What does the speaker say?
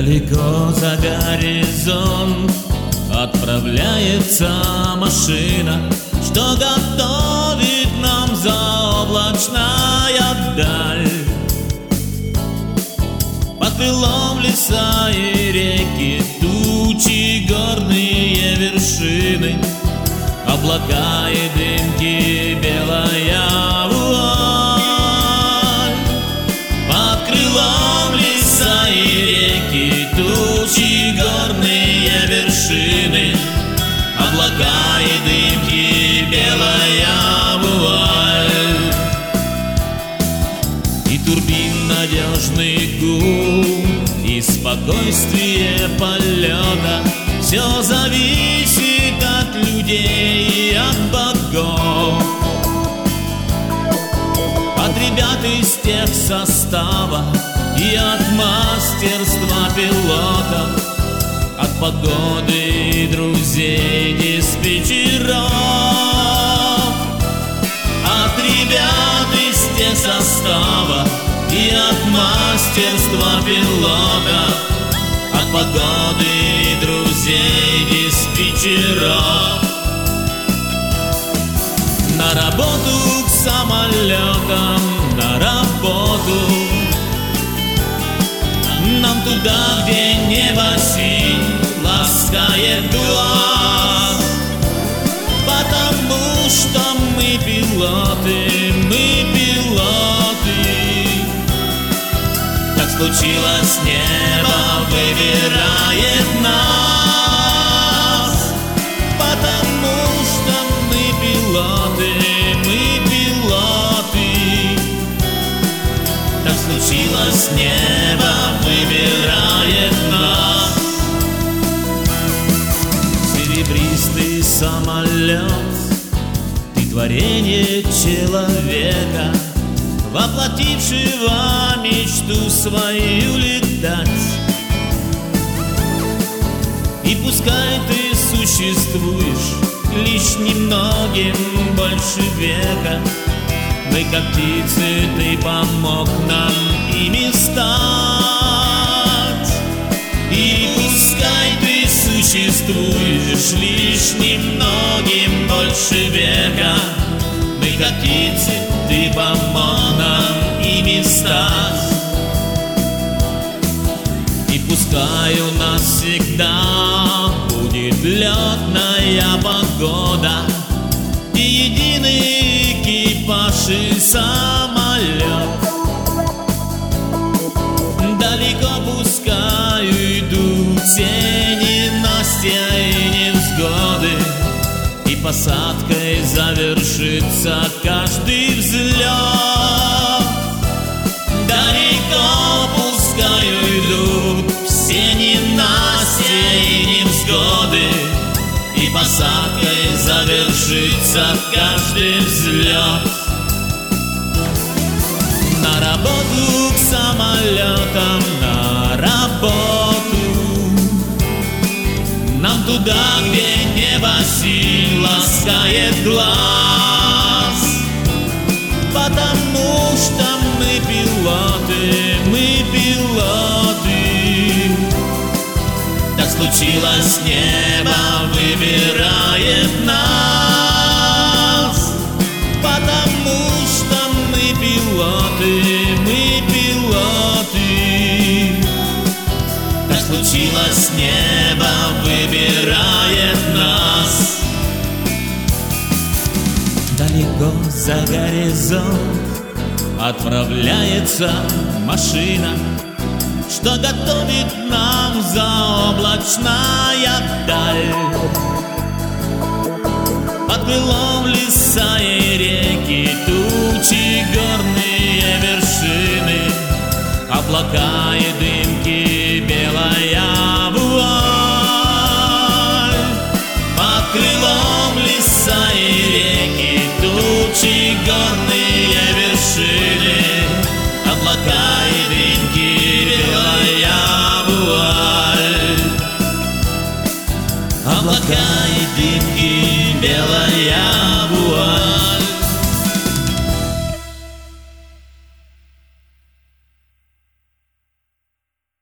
Далеко за горизонт отправляется машина, что готовит нам заоблачная даль. Под крылом леса и реки, тучи, горные вершины, облака и дымки, белая вуаль. Под крылом леса и реки, тучи, горные вершины, облака и дымки, белая вуаль. И турбин надежный гул, и спокойствие полета, все зависит от людей и от богов, от ребят из техсостава и от мастерства пилота, от погоды и друзей диспетчеров, от ребят из техсостава и от мастерства пилота, от погоды и друзей диспетчеров. На работу к самолетам, на работу, нам туда, где небо синь ласкает глаз, потому что мы пилоты, мы пилоты. Так случилось, небо выбирает нас, потому что мы пилоты, мы пилоты. Так случилось, небо выбирает нас. Серебристый самолет, ты творение человека, воплотившего мечту свою летать. И пускай ты существуешь лишь немногим больше века, мы как птицы, ты помог нам ими стать. И пускай ты существуешь лишь немногим больше века, мы как птицы, ты помог нам ими стать. И пускай у нас всегда будет летная погода и единый экипаж и самолет. Далеко пускай уйдут все ненастья и невзгоды, и посадкой завершится каждый взлет. Далеко пускай уйдут все ненастья и невзгоды, и посадкой завершится каждый взлет. На работу к самолетам, на работу, нам туда, где небо синь ласкает глаз, потому что мы пилоты, мы пилоты. Так случилось, небо выбирает нас, потому что мы пилоты, мы пилоты. Так случилось, небо выбирает нас. Далеко за горизонт отправляется машина, что готовит нам заоблачная даль. Под крылом леса и реки, тучи, горные вершины, облака и дымки, белая вуаль. Под крылом леса и реки, тучи, горные вершины, облака и дымки, белая вуаль. Облака и дымки, белая вуаль.